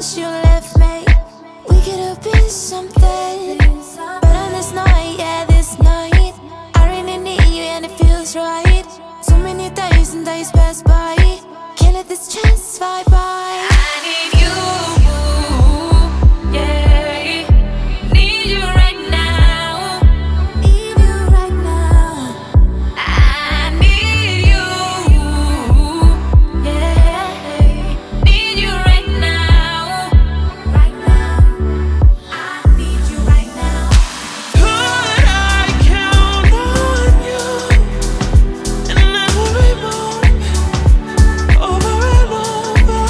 that you left me. We could have been something, but on this night, yeah, this night, I really need you and it feels right. So many days and days pass by, can't let this chance fly by. I need you, yeah, need you right now, need you right now. I need you, yeah, need you right now, right now. I need you right now. Could I count on you in every moment, over and over?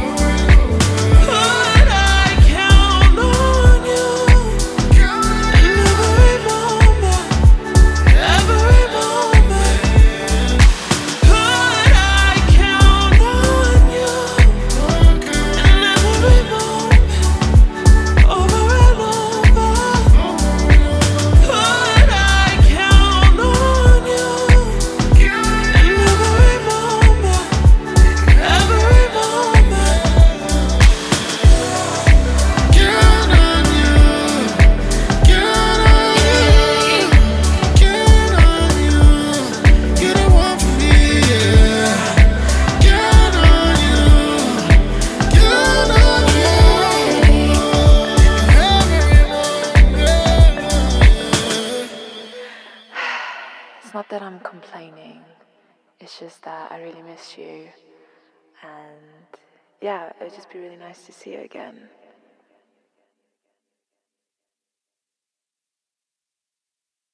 Could I count on you in every moment, every moment? Could I count on you in every moment, over and over? Could I count on you in every moment, every moment? Count on you, count on you, count on you. You're the one for me, yeah. Count on you, count on you. It's not that I'm complaining, it's just that I really miss you. And yeah, it would just be really nice to see you again.